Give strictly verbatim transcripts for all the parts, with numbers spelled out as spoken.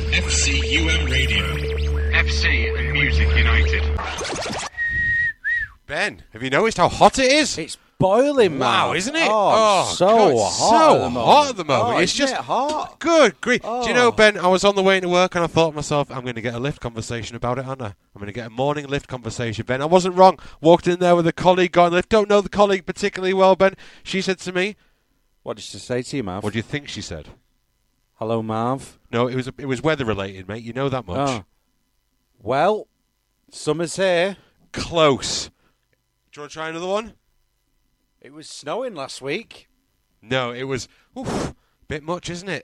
F C U M Radio. F C and Music United. Ben, have you noticed how hot it is? It's boiling, man. Wow, isn't it? Oh, oh so God, hot. So at the moment. hot at the moment. Oh, it's isn't just it hot. Good grief. Oh. Do you know, Ben, I was on the way to work and I thought to myself, I'm going to get a lift conversation about it, aren't I? I'm going to get a morning lift conversation, Ben. I wasn't wrong. Walked in there with a colleague, got on the lift. Don't know the colleague particularly well, Ben. She said to me, What did she say to you, Marv? what do you think she said? Hello, Marv. No, it was it was weather related, mate. You know that much. Oh. Well, summer's here. Close. Do you want to try another one? It was snowing last week. No, it was oof, bit much, isn't it?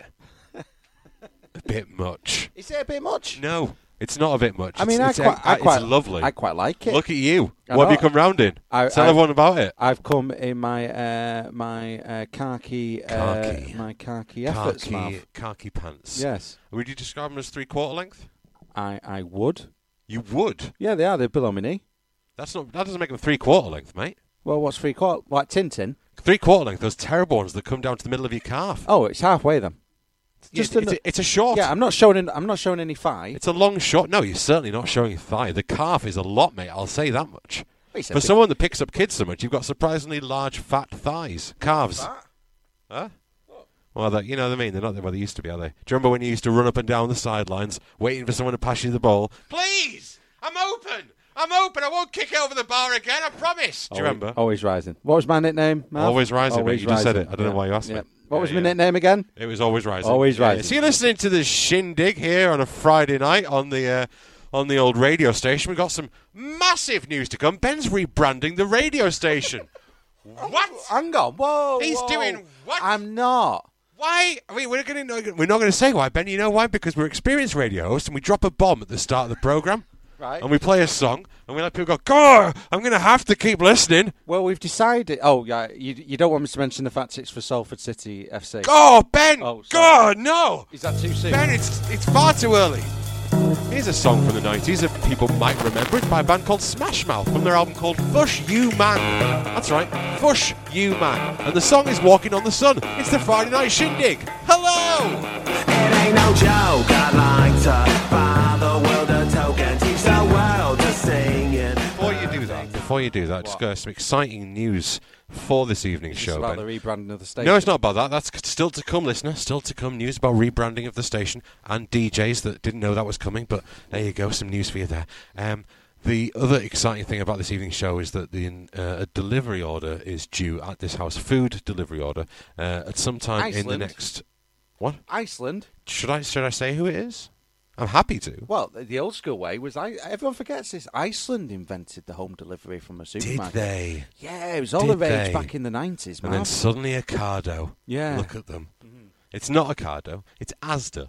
A bit much. Is it a bit much? No, it's not a bit much. I mean, it's, I, it's, quite, I it's quite, lovely. I quite like it. Look at you. I What have know. you come round in? I, Tell I, everyone about it. I've come in my uh, my uh, khaki, Khaki. Uh, my khaki efforts, Khaki, Marv. khaki pants. Yes, Would you describe them as three quarter length? I, I would. You would. Yeah, they are. They're below my knee. That's not. That doesn't make them three quarter length, mate. Well, what's three quarter? Like Tintin? Three quarter length. Those terrible ones that come down to the middle of your calf. Oh, it's halfway then. Just Just it's, an- a, it's a short. Yeah, I'm not showing. Any, I'm not showing any thigh. It's a long shot. No, you're certainly not showing your thigh. The calf is a lot, mate. I'll say that much. It's a For bit- someone that picks up kids so much, you've got surprisingly large, fat thighs. Calves. Huh? Well, that, you know what I mean? They're not what they used to be, are they? Do you remember when you used to run up and down the sidelines, waiting for someone to pass you the ball? Please! I'm open! I'm open! I won't kick it over the bar again, I promise! Do you remember? Always rising. What was my nickname, Marv? Always Rising, Always mate. You just said Rising. it. I don't know why you asked Yeah. me. What Yeah, was my yeah. nickname again? It was Always Rising. Always Yeah, Rising. So you're listening to the Shindig here on a Friday night on the uh, on the old radio station. We've got some massive news to come. Ben's rebranding the radio station. What? Hang on. Whoa. He's whoa. doing what? I'm not. Why? I mean, we're going to we're not going to say why, Ben. You know why? Because we're experienced radio hosts, and we drop a bomb at the start of the program, Right. and we play a song, and we let people go, God, I'm going to have to keep listening. Well, we've decided. Oh, yeah. You you don't want me to mention the fact it's for Salford City F C. Oh, Ben! Oh, sorry. God, no! Is that too soon? Ben, it's it's far too early. Here's a song from the nineties that people might remember. It's by a band called Smash Mouth from their album called Fush You Man. That's right, Fush You Man. And the song is Walking on the Sun. It's the Friday Night Shindig. Hello! It ain't no joke, I'd like to buy the world a token, teach the world to sing it. Before you do that, before you do that, just got some exciting news for this evening's It's show, about Ben. the rebranding of the station. No, it's not about that. That's still to come, listener. Still to come. News about rebranding of the station and D Js that didn't know that was coming. But there you go. Some news for you there. Um, the other exciting thing about this evening's show is that the uh, a delivery order is due at this house. Food delivery order uh, at some time in the Iceland? next. What? Iceland. Should I should I say who it is? I'm happy to. Well, the the old school way was I. Everyone forgets this. Iceland invented the home delivery from a Did supermarket. they? Yeah, it was all Did the rage they? back in the nineties, man. And then suddenly Ocado. Yeah. Look at them. It's not Ocado. It's Asda.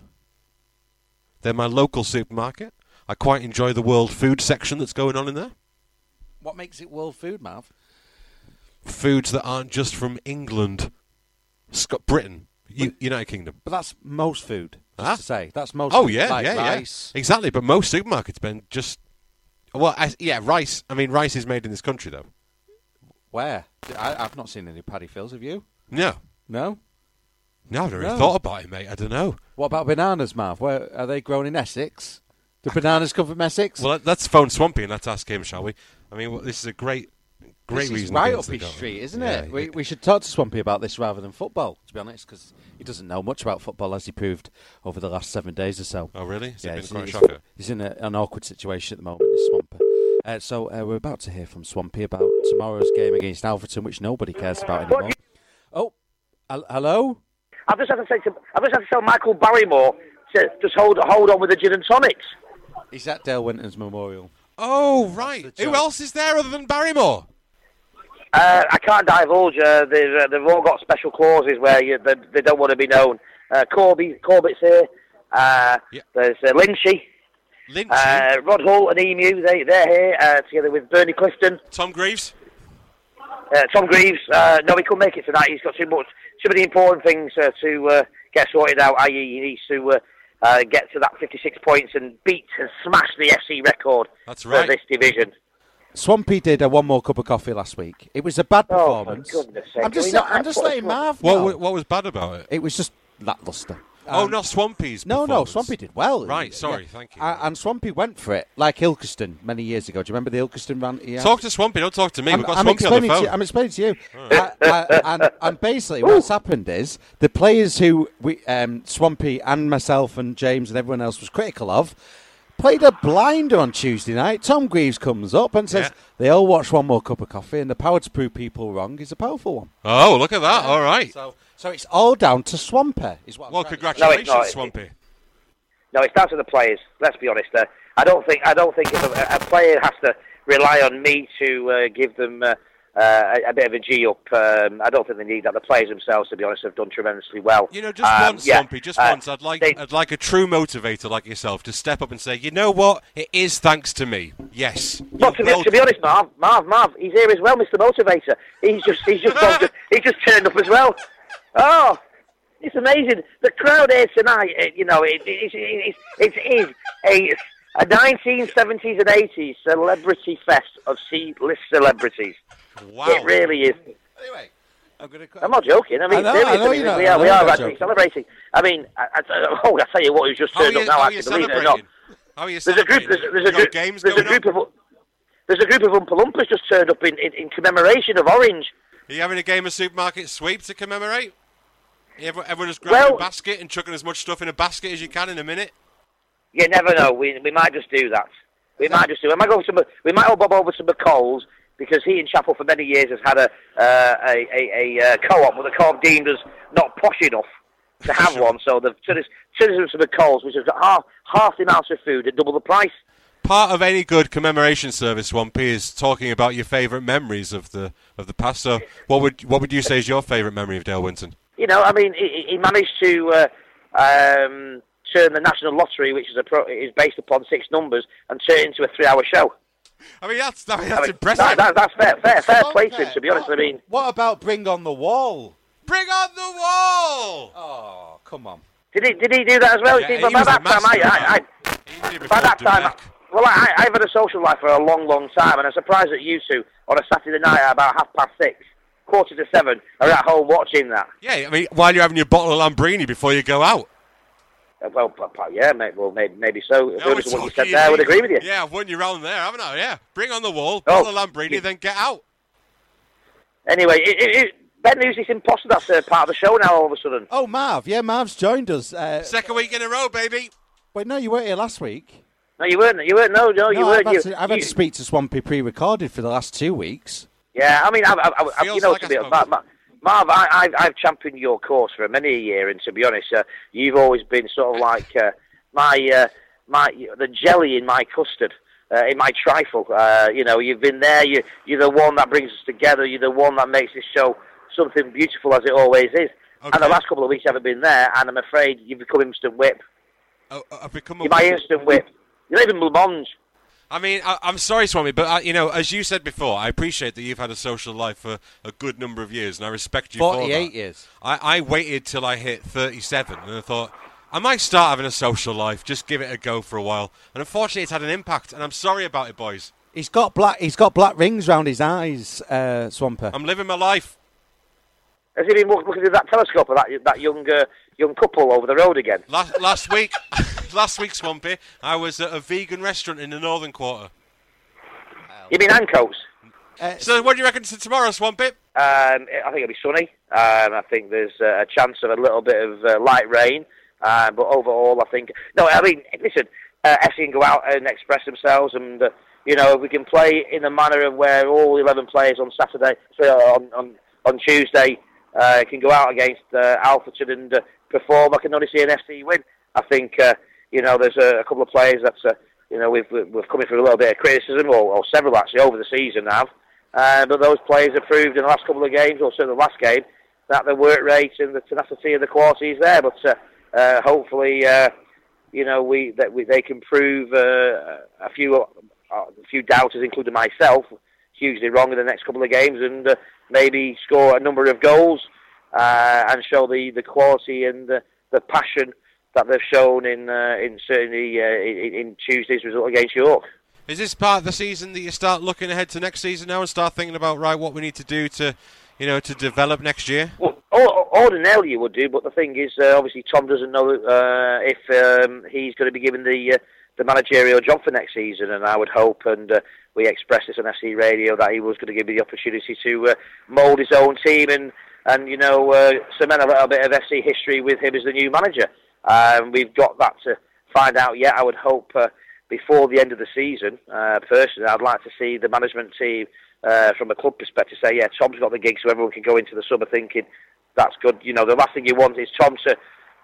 They're my local supermarket. I quite enjoy the world food section that's going on in there. What makes it world food, Marv? Foods that aren't just from England, Scot- Britain, U- United Kingdom. But that's most food. Just Huh? to say, that's most. Oh food. yeah, like yeah, rice. yeah. Exactly. But most supermarkets, Ben, just well, I, yeah, rice. I mean, rice is made in this country, though. Where? I, I've not seen any paddy fills. Have you? No, No. no, I've never No. thought about it, mate. I don't know. What about bananas, Marv? Where are they grown in Essex? Do bananas come from Essex? Well, let's phone Swampy and let's ask him, shall we? I mean, well, this is a great, great this reason. is right against up the his go. street, isn't Yeah, it? We, yeah. we should talk to Swampy about this rather than football, to be honest, because he doesn't know much about football, as he proved over the last seven days or so. Oh, really? Has it been he's, quite a he's- shocker? he's in a, an awkward situation at the moment, this Swampy. Uh, so uh, we're about to hear from Swampy about tomorrow's game against Alverton, which nobody cares about anymore. Oh, hel- hello? I've just had to say to I've just had to tell Michael Barrymore to just hold hold on with the gin and tonics. He's at Dale Winton's memorial. Oh, right. the Who joke. else is there other than Barrymore? Uh, I can't divulge. Uh, they've, uh, they've all got special clauses where you, they, they don't want to be known. Uh, Corby, Corbett's here. Uh, Yeah. There's uh, Lynchy, Lynch, uh, Rod Hull and Emu. They they're here uh, together with Bernie Clifton, Tom Greaves. uh, Tom Greaves. Uh, no, he couldn't make it tonight. He's got too much, too many important things uh, to uh, get sorted out. that is, he needs to uh, uh, get to that fifty-six points and beat and smash the F C record That's for right. this division. Swampy did a one more cup of coffee last week. It was a bad Oh, for performance. goodness sake. I'm just, Can we not I'm just put a letting swan- Marv What, know. wa- what was bad about it? It was just lacklustre. oh, Um, not Swampy's No, no, performance. Swampy did well. Right, sorry, Yeah. thank you. Uh, and Swampy went for it, like Ilkeston many years ago. Do you remember the Ilkeston rant he had? Talk to Swampy, don't talk to me. I'm, We've got I'm Swampy on the explaining phone. to you, I'm explaining to you. uh, uh, and, and basically, what's happened is the players who we, um, Swampy and myself and James and everyone else was critical of played a blinder on Tuesday night. Tom Greaves comes up and says Yeah. they all watch One More Cup of Coffee, and the power to prove people wrong is a powerful one. Oh, look at that. All right. So, so it's all down to Swampy. Is what I'm Well, trying to say. congratulations, No, it's not. Swampy. No, it's down to the players. Let's be honest. Uh, I don't think I don't think if a, a player has to rely on me to uh, give them uh, uh, a, a bit of a G up. Um, I don't think they need that. The players themselves, to be honest, have done tremendously well. You know, just Um, once, yeah, Swampy, just uh, once. I'd like, they- I'd like a true motivator like yourself to step up and say, you know what? It is thanks to me. Yes. But to You're be, to be honest, Marv, Marv, Marv, he's here as well, Mister Motivator. He's just, he's just, gone to, he just turned up as well. Oh, it's amazing. The crowd here tonight, it, you know, it, it, it, it, it is a, a nineteen seventies and eighties celebrity fest of C-list celebrities. Wow. It really is. Anyway, I'm going to. I'm not joking. I mean, I know, seriously, I know you're not- we I are, know we you're are not actually joking. celebrating. I mean, I, I, oh, I tell you what, who's just How are turned you, up now, how are you actually, believe it or not. celebrating? How are you There's a group. celebrating? There's, there's You a got group. games There's a going group on? of. There's a group of Oompa Loompas just turned up in, in, in commemoration of Orange. Are you having a game of supermarket sweep to commemorate? Everyone, everyone just grabbing Well- a basket and chucking as much stuff in a basket as you can in a minute? You never know. We we might just do that. We might just do. We might go to. We might all bob over to McCall's because Heaton Chapel for many years has had a uh, a a, a uh, co-op, but the co-op deemed us not posh enough to have one. So they've turned us turned us to McCall's, which has got half half the amount of food at double the price. Part of any good commemoration service, Swampy, is talking about your favourite memories of the of the past. So, what would what would you say is your favourite memory of Dale Winton? You know, I mean, he, he managed to uh, um, turn the National Lottery, which is a pro- is based upon six numbers, and turn it into a three-hour show. I mean, that's I mean, I that's mean, impressive. that, that, that's fair, fair, fair Come on, play to him. Pep. To be honest, I mean, What about Bring on the Wall? Bring on the wall! Oh, come on. did he did he do that as well? Yeah, See, he by was that a time, I, master I, I, of He did it by before that time, Dubek. well, I, I've had a social life for a long, long time, and I'm surprised that you two on a Saturday night at about half past six, quarter to seven, are at home watching that. Yeah, I mean, while you're having your bottle of Lambrini before you go out. Uh, Well, p- p- yeah, mate, well, maybe, maybe so. If Yeah, it we're was what you talking said there, I would agree with you. Yeah, I've won you round there, haven't I? Yeah. Bring on the wall, Oh. bottle of Lambrini, Yeah. then get out. Anyway, it, it, it, Ben News is imposter. That's uh, part of the show now. All of a sudden, Oh, Marv. Yeah, Marv's joined us. Uh, Second week in a row, baby. wait, no, you weren't here last week. no, you weren't. You weren't. No, no, you No, I've, weren't. had You, to, I've had you- to speak to Swampy pre-recorded for the last two weeks. Yeah, I mean, I, I, I, Feels you know, like to I be spoke. Marv, Marv, I, I've, I've championed your cause for many a year, and to be honest, uh, you've always been sort of like uh, my, uh, my, the jelly in my custard, uh, in my trifle. Uh, you know, you've been there. You, you're the one that brings us together. You're the one that makes this show something beautiful, as it always is. Okay. And the last couple of weeks, you haven't been there, and I'm afraid you've become instant whip. Oh, I've become a You're my instant whip. You're not even blancmange. I mean, I, I'm sorry, Swami, but uh, you know, as you said before, I appreciate that you've had a social life for a good number of years, and I respect you for that. forty-eight years. I, I waited till I hit thirty-seven, and I thought I might start having a social life, just give it a go for a while. And unfortunately, it's had an impact, and I'm sorry about it, boys. He's got black. He's got black rings round his eyes, uh, Swamper. I'm living my life. Has he been looking through that telescope of that that young uh, young couple over the road again? Last, last week, last week, Swampy, I was at a vegan restaurant in the Northern Quarter. You mean Ancoats? Uh, So, what do you reckon to tomorrow, Swampy? Um, I think it'll be sunny. Um, I think there's uh, a chance of a little bit of uh, light rain. Uh, but overall, I think... No, I mean, listen, uh, F C can go out and express themselves. And, uh, you know, if we can play in the manner of where all eleven players on Saturday, so on, on, on Tuesday, uh, can go out against uh, Alfreton and uh, perform, I can only see an F C win. I think, uh, you know, there's a, a couple of players that's... Uh, you know, we've, we've come in for a little bit of criticism, or, or several actually, over the season have. Uh, but those players have proved in the last couple of games, or certainly the last game, that the work rate and the tenacity of the quality is there. But uh, uh, hopefully, uh, you know, we that we, they can prove uh, a few uh, a few doubters, including myself, hugely wrong in the next couple of games, and uh, maybe score a number of goals uh, and show the, the quality and the, the passion that they've shown in uh, in certainly uh, in, in Tuesday's result against York. Is this part of the season that you start looking ahead to next season now and start thinking about, right, what we need to do to, you know, to develop next year? Well, or, ordinarily you would do, but the thing is, uh, obviously Tom doesn't know uh, if um, he's going to be given the uh, the managerial job for next season, and I would hope, and uh, we expressed this on F C Radio, that he was going to give me the opportunity to uh, mould his own team and, and you know, uh, cement a little bit of F C history with him as the new manager. Um, we've got that to find out yet. I would hope uh, before the end of the season, uh, personally, I'd like to see the management team, uh, from a club perspective, say, yeah, Tom's got the gig, so everyone can go into the summer thinking, that's good. You know, the last thing you want is Tom to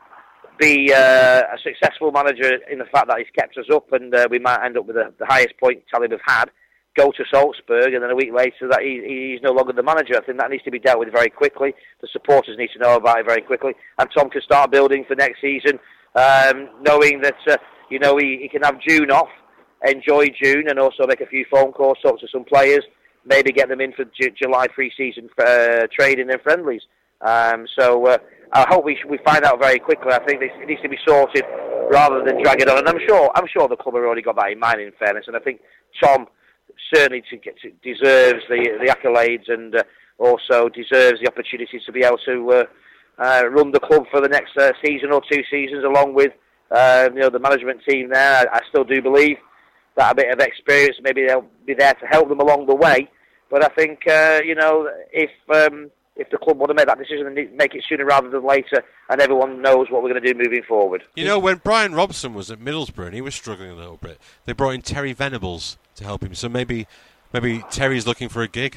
be uh, a successful manager in the fact that he's kept us up, and uh, we might end up with a, the highest point tally we've had, go to Salzburg, and then a week later that he, he's no longer the manager. I think that needs to be dealt with very quickly. The supporters need to know about it very quickly, and Tom can start building for next season, um, knowing that uh, you know he, he can have June off, enjoy June, and also make a few phone calls, talk to some players, maybe get them in for J- July pre-season uh, training and friendlies. Um, so uh, I hope we sh- we find out very quickly. I think this, it needs to be sorted rather than drag it on. And I'm sure I'm sure the club have already got that in mind, in fairness. And I think Tom certainly to get to, deserves the the accolades, and uh, also deserves the opportunity to be able to uh, uh, run the club for the next uh, season or two seasons, along with uh, you know the management team there. I, I still do believe that a bit of experience, maybe they'll be there to help them along the way. But I think uh, you know if um, if the club want to make that decision, and make it sooner rather than later, and everyone knows what we're going to do moving forward. You know, when Brian Robson was at Middlesbrough and he was struggling a little bit, they brought in Terry Venables to help him. So maybe maybe Terry's looking for a gig.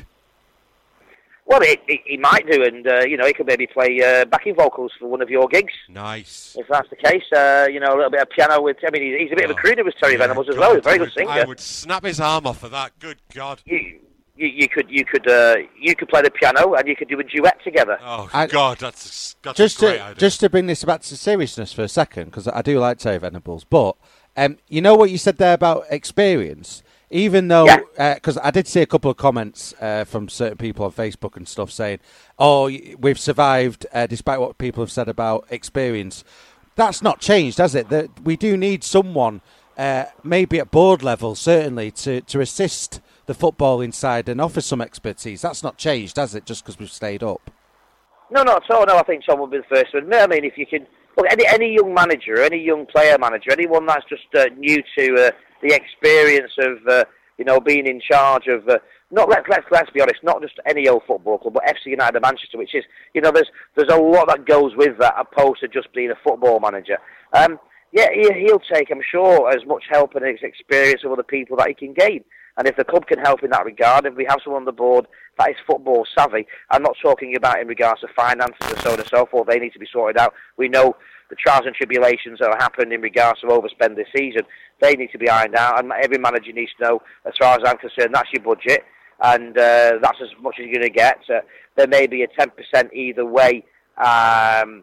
Well, he, he, he might do, and uh, you know, he could maybe play uh, backing vocals for one of your gigs. Nice. If that's the case, uh, you know, a little bit of piano with. I mean, he's, he's a bit oh, of a crooner with Terry yeah, Venables as God, well. He's a very I good would, singer. I would snap his arm off for that. Good God. You, you, you could, you could, uh, you could play the piano, and you could do a duet together. Oh I, God, that's that's just a great to idea. just to bring this back to seriousness for a second, because I do like Terry Venables, but um, you know what you said there about experience. Even though, because yeah. uh, I did see a couple of comments uh, from certain people on Facebook and stuff saying, "Oh, we've survived uh, despite what people have said about experience." That's not changed, has it? That we do need someone, uh, maybe at board level, certainly, to, to assist the footballing side and offer some expertise. That's not changed, has it? Just because we've stayed up. No, not at all. No, I think Tom will be the first one. I mean, if you can look, any any young manager, any young player manager, anyone that's just uh, new to. Uh, the experience of, uh, you know, being in charge of, uh, not let's, let's let's be honest, not just any old football club, but F C United of Manchester, which is, you know, there's there's a lot that goes with that, opposed to just being a football manager. Um, yeah, he, he'll take, I'm sure, as much help and experience of other people that he can gain. And if the club can help in that regard, if we have someone on the board that is football savvy, I'm not talking about in regards to finances and so on and so forth, they need to be sorted out. We know the trials and tribulations that have happened in regards to overspend this season, they need to be ironed out, and every manager needs to know, as far as I'm concerned, that's your budget, and uh, that's as much as you're going to get. Uh, there may be a ten percent either way um,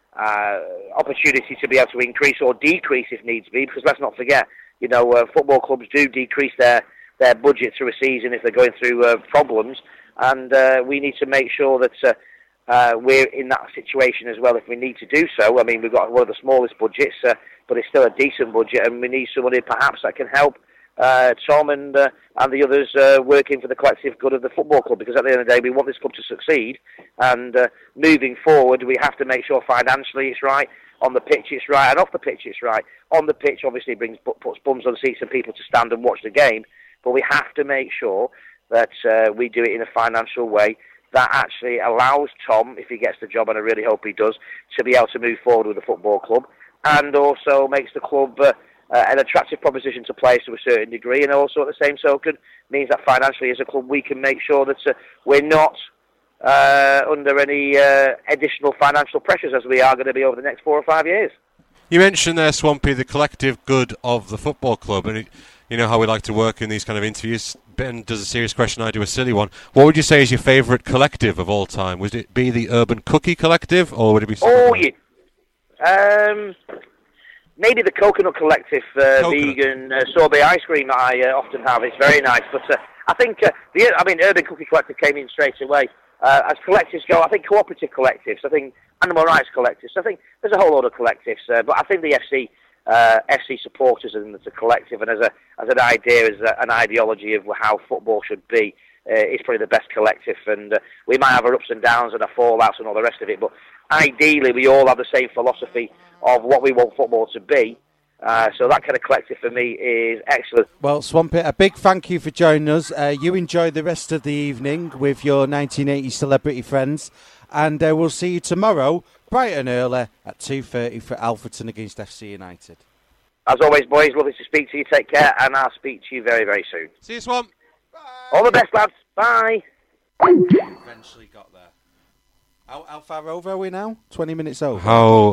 uh, opportunity to be able to increase or decrease if needs be, because let's not forget, you know, uh, football clubs do decrease their, their budget through a season if they're going through uh, problems, and uh, we need to make sure that uh, Uh, we're in that situation as well if we need to do so. I mean, we've got one of the smallest budgets, uh, but it's still a decent budget, and we need somebody perhaps that can help uh, Tom and uh, and the others uh, working for the collective good of the football club, because at the end of the day, we want this club to succeed, and uh, moving forward, we have to make sure financially it's right, on the pitch it's right, and off the pitch it's right. On the pitch, obviously, brings puts bums on seats and people to stand and watch the game, but we have to make sure that uh, we do it in a financial way that actually allows Tom, if he gets the job, and I really hope he does, to be able to move forward with the football club, and also makes the club uh, uh, an attractive proposition to players to a certain degree, and also at the same token means that financially as a club we can make sure that uh, we're not uh, under any uh, additional financial pressures as we are going to be over the next four or five years. You mentioned there, Swampy, the collective good of the football club, and it, you know how we like to work in these kind of interviews. Ben does a serious question, I do a silly one. What would you say is your favourite collective of all time? Would it be the Urban Cookie Collective, or would it be something Oh, like? yeah. Um, maybe the Coconut Collective, uh, Coconut. vegan uh, sorbet ice cream that I uh, often have. It's very nice. But uh, I think, uh, the I mean, Urban Cookie Collective came in straight away. Uh, as collectives go, I think cooperative collectives, I think animal rights collectives, I think there's a whole lot of collectives. Uh, but I think the F C... Uh, F C supporters and as a collective and as a as an idea, as a, an ideology of how football should be, uh, is probably the best collective, and uh, we might have our ups and downs and our fallouts and all the rest of it, but ideally we all have the same philosophy of what we want football to be. Uh, so that kind of collective for me is excellent. Well, Swampy, a big thank you for joining us. Uh, you enjoy the rest of the evening with your nineteen eighty celebrity friends, and uh, we'll see you tomorrow, bright and early, at two thirty for Alfreton against F C United. As always, boys, lovely to speak to you. Take care, and I'll speak to you very, very soon. See you, Swamp. Bye. All the best, lads. Bye. Eventually got there. How, how far over are we now? twenty minutes over. How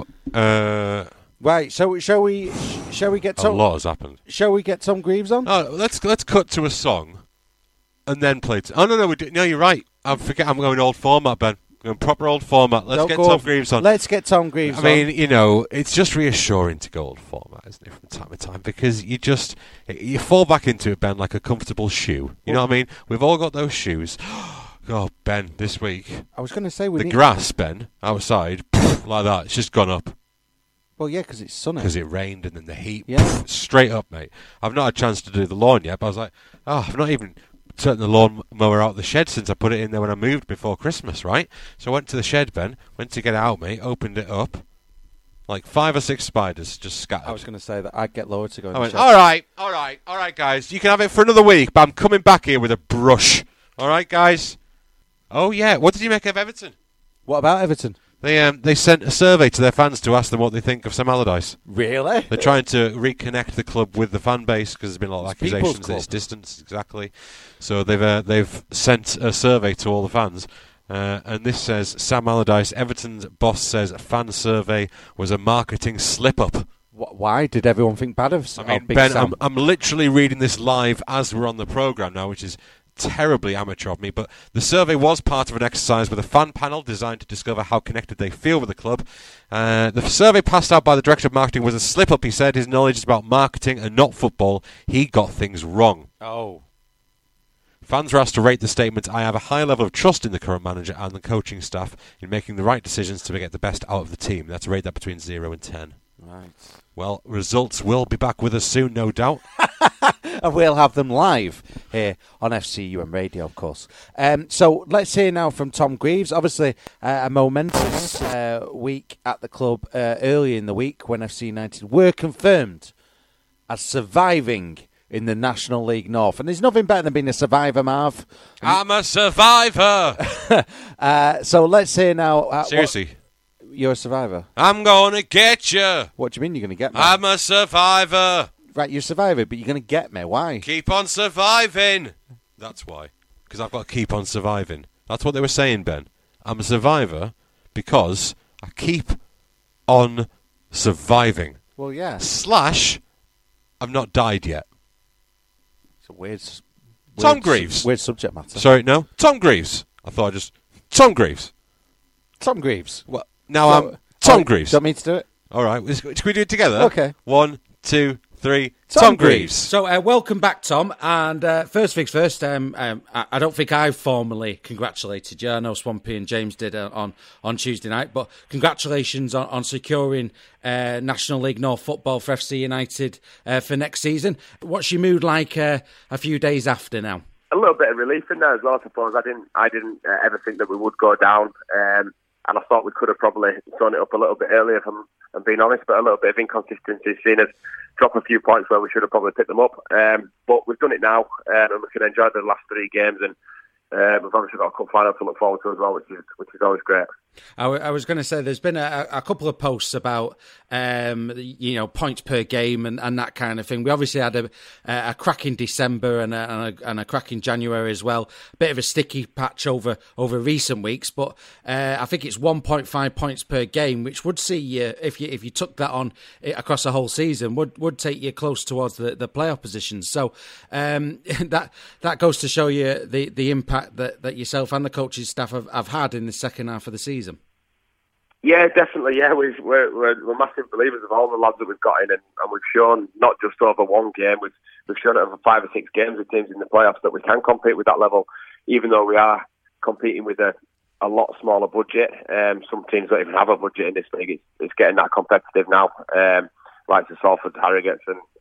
uh, Right, so shall we? Shall we get a Tom? lot has happened. Shall we get Tom Greaves on? Oh, let's let's cut to a song, and then play. T- oh no, no, we do- no, you're right. I forget. I'm going old format, Ben. Going proper old format. Let's Don't get go Tom off- Greaves on. Let's get Tom Greaves I on. mean, you know, it's just reassuring to go old format, isn't it, from time to time? Because you just you fall back into it, Ben, like a comfortable shoe. You know what I mean? We've all got those shoes. Oh, Ben, this week I was going to say we the need... grass, Ben, outside, like that. It's just gone up. Well, yeah, because it's sunny. Because it rained and then the heat, Yeah. pff, straight up, mate. I've not had a chance to do the lawn yet, but I was like, oh, I've not even turned the lawn mower out of the shed since I put it in there when I moved before Christmas, right? So I went to the shed, Ben, went to get it out, mate, opened it up, like five or six spiders just scattered. I was going to say that I'd get Laura to go in I the went, shed. all right, all right, all right, guys, you can have it for another week, but I'm coming back here with a brush. All right, guys? Oh, yeah, what did you make of Everton? What about Everton? They um they sent a survey to their fans to ask them what they think of Sam Allardyce. Really? They're trying to reconnect the club with the fan base because there's been a lot of It's people's accusations that club. it's distance, exactly. So they've uh, they've sent a survey to all the fans, uh, and this says Sam Allardyce, Everton's boss, says a fan survey was a marketing slip-up. Wh- Why did everyone think bad of? I of mean, Big Ben, Sam? I'm, I'm literally reading this live as we're on the programme now, which is terribly amateur of me, but the survey was part of an exercise with a fan panel designed to discover how connected they feel with the club. Uh, the survey passed out by the Director of Marketing was a slip-up, he said. His knowledge is about marketing and not football. He got things wrong. Oh. Fans were asked to rate the statement, I have a high level of trust in the current manager and the coaching staff in making the right decisions to get the best out of the team. That's rate that between zero and ten. Right. Well, results will be back with us soon, no doubt. And we'll have them live here on F C U M Radio, of course. Um, so let's hear now from Tom Greaves. Obviously, uh, a momentous uh, week at the club uh, early in the week when F C United were confirmed as surviving in the National League North. And there's nothing better than being a survivor, Marv. I'm a survivor! uh, so let's hear now. Uh, Seriously. What, you're a survivor? I'm gonna get you! What do you mean you're going to get me? I'm a survivor! Right, you're a survivor, but you're going to get me. Why? Keep on surviving! That's why. Because I've got to keep on surviving. That's what they were saying, Ben. I'm a survivor because I keep on surviving. Well, yeah. Slash, I've not died yet. It's a weird... s- Tom weird- Greaves. Weird subject matter. Sorry, no? Tom Greaves. I thought I just... Tom Greaves. Tom Greaves. Well, now So- I'm Tom oh, Greaves. Do you want me to do it? All right. Can we do it together? Okay. One, two, three. Tom Tom, Greaves. Greaves. So, uh, welcome back, Tom. And uh, first things first, um, um, I, I don't think I formally congratulated you. I know Swampy and James did uh, on, on Tuesday night, but congratulations on, on securing uh, National League North football for F C United uh, for next season. What's your mood like uh, a few days after now? A little bit of relief in there as well, I suppose. I didn't, I didn't uh, ever think that we would go down, um, and I thought we could have probably thrown it up a little bit earlier, if I'm, I'm being honest. But a little bit of inconsistency, seen us drop a few points where we should have probably picked them up. Um, but we've done it now, um, and we can enjoy the last three games, and uh, we've obviously got a cup final to look forward to as well, which is which is always great. I, w- I was going to say there's been a, a couple of posts about um, you know points per game and, and that kind of thing. We obviously had a, a cracking December and a, and, a, and a cracking January as well. A bit of a sticky patch over over recent weeks, but uh, I think it's one point five points per game, which would see you if you if you took that on across the whole season would would take you close towards the, the playoff positions. So um, that that goes to show you the, the impact that, that yourself and the coaching staff have, have had in the second half of the season. Yeah, definitely. Yeah, we've, we're, we're we're massive believers of all the lads that we've got in, and, and we've shown not just over one game, we've we've shown over five or six games with teams in the playoffs that we can compete with that level, even though we are competing with a, a lot smaller budget. Um, some teams don't even have a budget in this league. It's, it's getting that competitive now. Um, like the Salford, Harrogates, and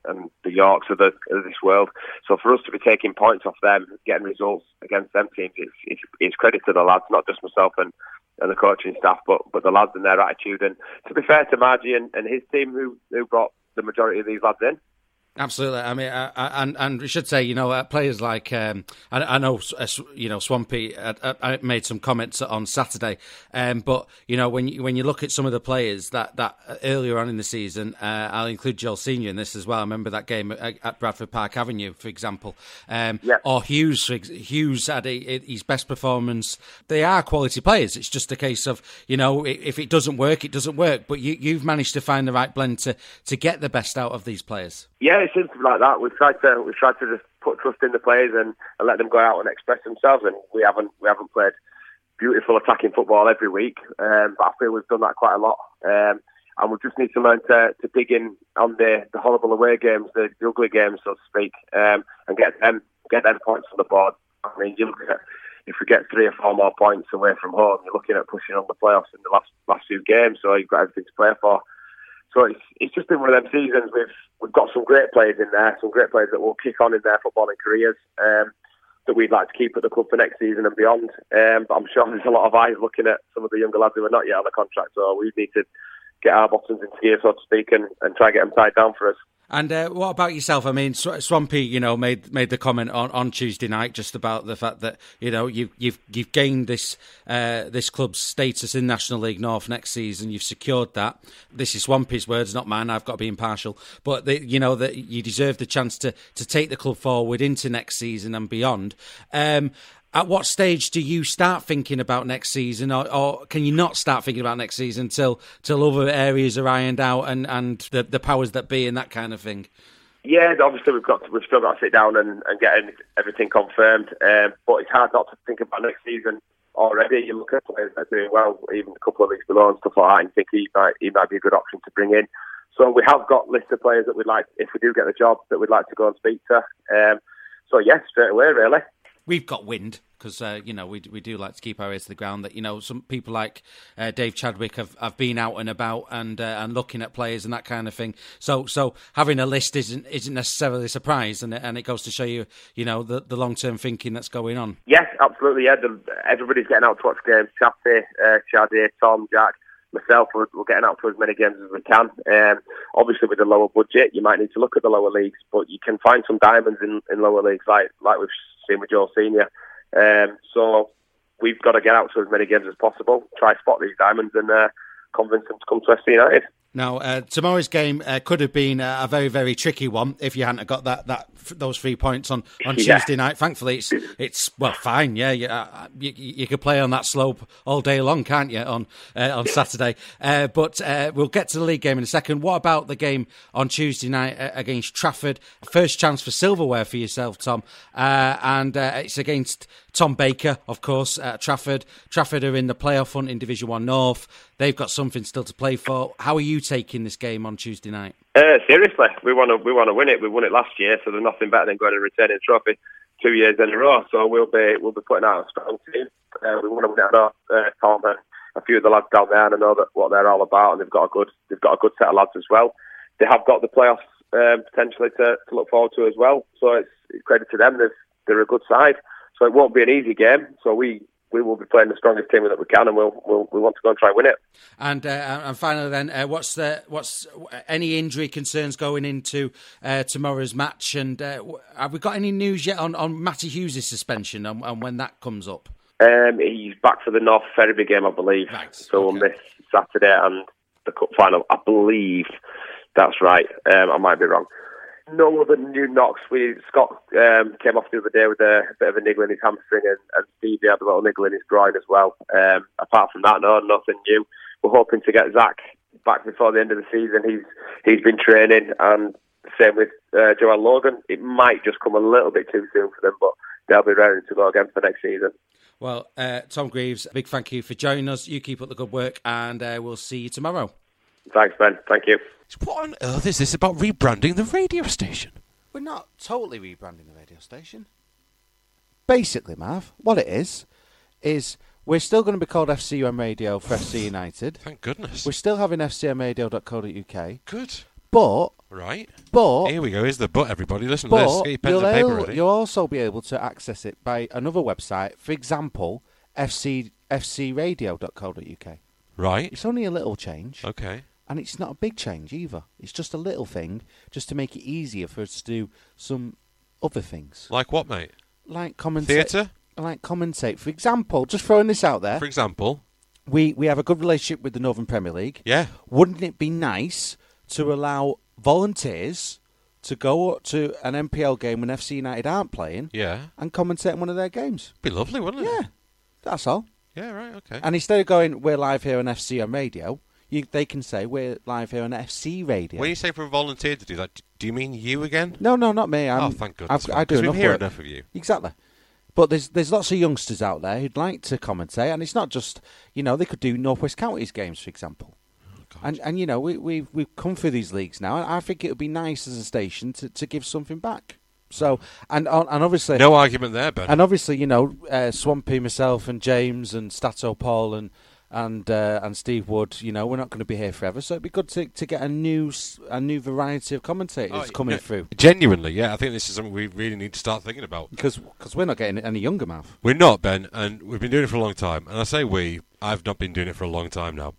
and the Yorks of, the, of this world. So for us to be taking points off them, getting results against them teams, it's, it's, it's credit to the lads, not just myself and, and the coaching staff, but, but the lads and their attitude. And to be fair to Margie and, and his team, who, who brought the majority of these lads in. Absolutely. I mean, I, I, and and we should say, you know, uh, players like um, I, I know, uh, you know, Swampy uh, uh, made some comments on Saturday, um, but you know, when you, when you look at some of the players that, that earlier on in the season, uh, I'll include Joel Senior in this as well. I remember that game at, at Bradford Park Avenue, for example, um, yeah. or Hughes. Hughes had a, a, his best performance. They are quality players. It's just a case of, you know, if it doesn't work, it doesn't work. But you, you've managed to find the right blend to to get the best out of these players. Yeah, it seems to be like that. We've tried to we've tried to just put trust in the players and, and let them go out and express themselves. And we haven't we haven't played beautiful attacking football every week, um, but I feel we've done that quite a lot. Um, and we just need to learn to, to dig in on the, the horrible away games, the, the ugly games, so to speak, um, and get them get them points on the board. I mean, you look at, if we get three or four more points away from home, you're looking at pushing on the playoffs in the last last few games. So you've got everything to play for. So it's it's just been one of them seasons. We've we've got some great players in there, some great players that will kick on in their footballing careers, um, that we'd like to keep at the club for next season and beyond. Um, but I'm sure there's a lot of eyes looking at some of the younger lads who are not yet on the contract. So we need to get our bottoms into gear, so to speak, and, and try and get them tied down for us. And uh, what about yourself? I mean, Swampy, you know, made made the comment on, on Tuesday night just about the fact that, you know, you've you've you've gained this uh, this club's status in National League North next season. You've secured that. This is Swampy's words, not mine. I've got to be impartial. But the, you know that you deserve the chance to to take the club forward into next season and beyond. Um, At what stage do you start thinking about next season, or, or can you not start thinking about next season till till other areas are ironed out and, and the, the powers that be and that kind of thing? Yeah, obviously we've got to, we've still got to sit down and, and get everything confirmed. Um, but it's hard not to think about next season already. You look at players that are doing well, even a couple of weeks below and stuff like that, and think he might he might be a good option to bring in. So we have got a list of players that we'd like, if we do get the job, that we'd like to go and speak to. Um, so yes, straight away, really. We've got wind because uh, you know we we do like to keep our ears to the ground. That you know some people like uh, Dave Chadwick have, have been out and about and uh, and looking at players and that kind of thing. So so having a list isn't isn't necessarily a surprise, and and it goes to show you you know the, the long term thinking that's going on. Yes, absolutely. Yeah, the, everybody's getting out to watch games. Chappy, uh, Chaddy, Tom, Jack, myself, we're, we're getting out to as many games as we can. Um, obviously, with the lower budget, you might need to look at the lower leagues, but you can find some diamonds in, in lower leagues, like like we've seen with Joel Senior. Um, so we've got to get out to as many games as possible, try to spot these diamonds and uh, convince them to come to F C United. Now, uh, tomorrow's game uh, could have been a very, very tricky one if you hadn't got that, that those three points on, on yeah. Tuesday night. Thankfully, it's it's well fine. Yeah, you, uh, you, you could play on that slope all day long, can't you? On uh, on Saturday, uh, but uh, we'll get to the league game in a second. What about the game on Tuesday night uh, against Trafford? First chance for silverware for yourself, Tom, uh, and uh, it's against Tom Baker, of course, at Trafford. Trafford are in the playoff hunt in Division One North. They've got something still to play for. How are you taking this game on Tuesday night? Uh, seriously, we want to we want to win it. We won it last year, so there's nothing better than going and retaining a trophy two years in a row. So we'll be we'll be putting out a strong team. Uh, we want to win it. I know uh, Tom and a few of the lads down there, and I know that what they're all about, and they've got a good they've got a good set of lads as well. They have got the playoffs um, potentially to, to look forward to as well. So it's, it's credit to them. They're, they're a good side. So it won't be an easy game. So we. We will be playing the strongest team that we can, and we'll, we'll we want to go and try and win it. And uh, and finally, then, uh, what's the what's any injury concerns going into uh, tomorrow's match? And uh, have we got any news yet on, on Matty Hughes' suspension and, and when that comes up? Um, he's back for the North Ferriby game, I believe. Right. So Okay. we'll miss Saturday and the cup final. I believe that's right. Um, I might be wrong. No other new knocks. We Scott um, came off the other day with a, a bit of a niggle in his hamstring, and, and Stevie had a little niggle in his groin as well. Um, apart from that, no, nothing new. We're hoping to get Zach back before the end of the season. He's he's been training, and same with uh, Joel Logan. It might just come a little bit too soon for them, but they'll be ready to go again for next season. Well, uh, Tom Greaves, a big thank you for joining us. You keep up the good work, and uh, we'll see you tomorrow. Thanks, Ben. Thank you. What on earth is this about rebranding the radio station? We're not totally rebranding the radio station. Basically, Marv, what it is, is we're still going to be called F C U M Radio for F C United. Thank goodness. We're still having F C M radio dot co dot U K. Good. But Right. but Here we go. Here's the but, everybody. Listen to this. but Get your pens you'll, and paper al- ready. you'll also be able to access it by another website. For example, F C f c radio dot co dot u k. Right. It's only a little change. Okay. And it's not a big change either. It's just a little thing, just to make it easier for us to do some other things. Like what, mate? Like commentate. Theatre? Like commentate. For example, just throwing this out there, For example. we, we have a good relationship with the Northern Premier League. Yeah. Wouldn't it be nice to allow volunteers to go to an M P L game when F C United aren't playing Yeah. and commentate on one of their games? Be lovely, wouldn't it? Yeah, that's all. Yeah, right, okay. And instead of going, we're live here on F C on radio, you, they can say, we're live here on F C radio. When you say for a volunteer to do that, do you mean you again? No, no, not me. I'm, oh, thank goodness. I've, I do Because enough we hear work. enough of you. Exactly. But there's there's lots of youngsters out there who'd like to commentate, and it's not just, you know, they could do North West Counties games, for example. Oh, and, and you know, we, we've, we've come through these leagues now, and I think it would be nice as a station to, to give something back. So, and and obviously... No argument there, Ben. And obviously, you know, uh, Swampy, myself, and James, and Stato Paul, and and uh, and Steve Wood, you know, we're not going to be here forever, so it'd be good to, to get a new s- a new variety of commentators Oh, coming yeah, through. Genuinely, yeah. I think this is something we really need to start thinking about. Because cause we're not getting any younger, Mav. We're not, Ben, and we've been doing it for a long time. And I say we, I've not been doing it for a long time now.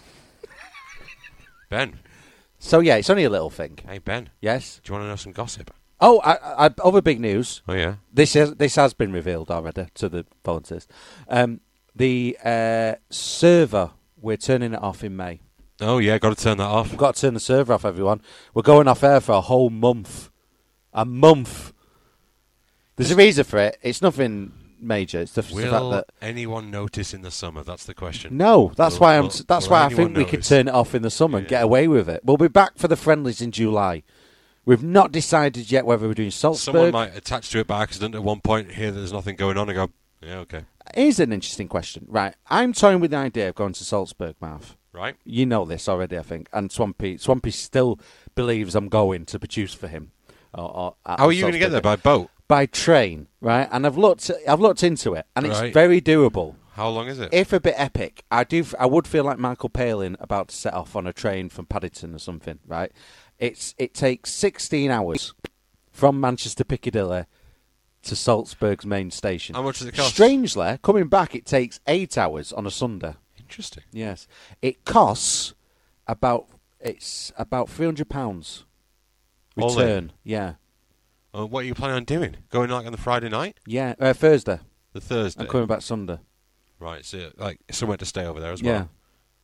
Ben. So, yeah, it's only a little thing. Hey, Ben. Yes? Do you want to know some gossip? Oh, I, I, other big news. Oh, yeah? This has, this has been revealed already to the volunteers. Um, the uh, server, we're turning it off in May. Oh, yeah, got to turn that off. We've got to turn the server off, everyone. We're going off air for a whole month. A month. There's a reason for it. It's nothing major. It's just the fact Will that... anyone notice in the summer? That's the question. No, that's Will- why I'm. will- That's will why I anyone think we could notice? turn it off in the summer and Yeah. get away with it. We'll be back for the friendlies in July. We've not decided yet whether we're doing Salzburg. Someone might attach to it by accident at one point, hear that there's nothing going on, and go, yeah, okay. Here's an interesting question. Right, I'm toying with the idea of going to Salzburg, Marv. Right? You know this already, I think. And Swampy, Swampy still believes I'm going to produce for him. Or, or at How are you going to get there? Salzburg. By boat? By train, right? And I've looked. I've looked into it, and Right. it's very doable. How long is it? If a bit epic, I do. I would feel like Michael Palin about to set off on a train from Paddington or something, right? It's it takes sixteen hours from Manchester Piccadilly to Salzburg's main station. How much does it cost? Strangely, coming back, it takes eight hours on a Sunday. Interesting. Yes, it costs about it's about three hundred pounds All in? return. Yeah, Uh, what are you planning on doing? Going like on the Friday night? yeah. Uh, Thursday. The Thursday? I'm coming back Sunday. Right, so like somewhere to stay over there as Yeah. well.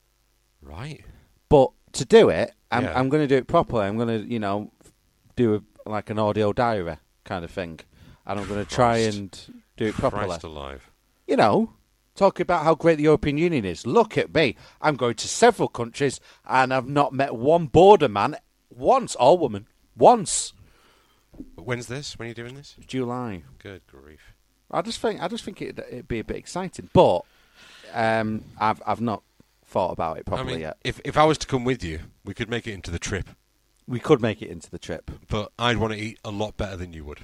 Right. But to do it, I'm, Yeah. I'm going to do it properly. I'm going to, you know, do a, like an audio diary kind of thing, and I'm going to try Christ. and do it properly. Christ alive. You know, talk about how great the European Union is. Look at me. I'm going to several countries, and I've not met one border man once, or woman, once. But when's this? When are you doing this? July. Good grief. I just think I just think it'd, it'd be a bit exciting, but um, I've I've not thought about it I properly mean, yet. if if I was to come with you, we could make it into the trip. We could make it into the trip. But I'd want to eat a lot better than you would.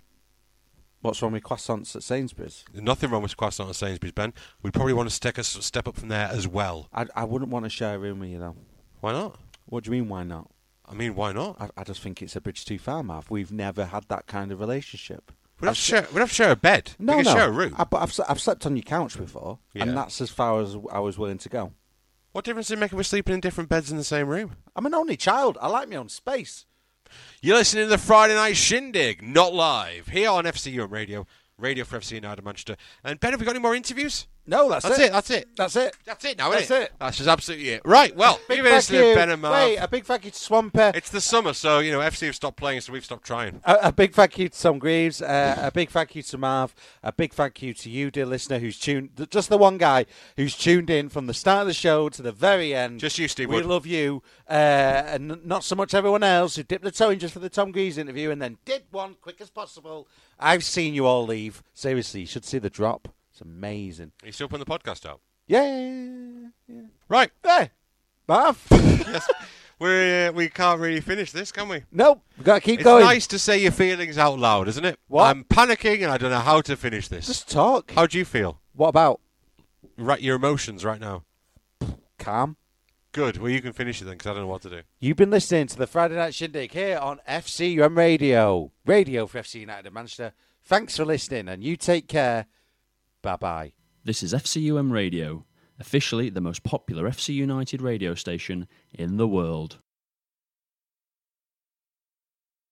What's wrong with croissants at Sainsbury's? There's nothing wrong with croissant at Sainsbury's, Ben. We'd probably want to step, a step up from there as well. I I wouldn't want to share a room with you though. Why not? What do you mean? Why not? I mean, why not? I, I just think it's a bridge too far, Marv. We've never had that kind of relationship. We'd have, to share, we'd have to share a bed. No, we could no. share a room. I, but I've s- I've slept on your couch before, Yeah. and that's as far as I was willing to go. What difference does it make if we're sleeping in different beds in the same room? I'm an only child. I like my own space. You're listening to the Friday Night Shindig, not live, here on F C U M Radio, Radio for F C United Manchester. And Ben, have we got any more interviews? No, that's, That's it, that's it. That's it. That's it now, That's isn't it? it. That's just absolutely it. Right, well, Big you've been thank listening to you. Ben and Marv. Wait, a big thank you to Swampy. It's the summer, so, you know, F C have stopped playing, so we've stopped trying. A, a big thank you to Tom Greaves. Uh, a big thank you to Marv. A big thank you to you, dear listener, who's tuned. th- Just the one guy who's tuned in from the start of the show to the very end. Just you, Steve We Wood. love you, uh, and n- not so much everyone else who dipped the toe in just for the Tom Greaves interview and then did one quick as possible. I've seen you all leave. Seriously, you should see the drop. It's amazing. Are you still putting the podcast out? Yeah, yeah, yeah, yeah. Right. Hey, Marv. Yes. We're, uh, we can't really finish this, can we? Nope, we've got to keep It's going. nice to say your feelings out loud, isn't it? What? I'm panicking and I don't know how to finish this. Just talk. How do you feel? What about Right, your emotions right now. calm? Good. Well, you can finish it then, because I don't know what to do. You've been listening to the Friday Night Shindig here on F C U M Radio. Radio for F C United of Manchester. Thanks for listening, and you take care. Bye-bye. This is F C U M Radio, officially the most popular F C United radio station in the world.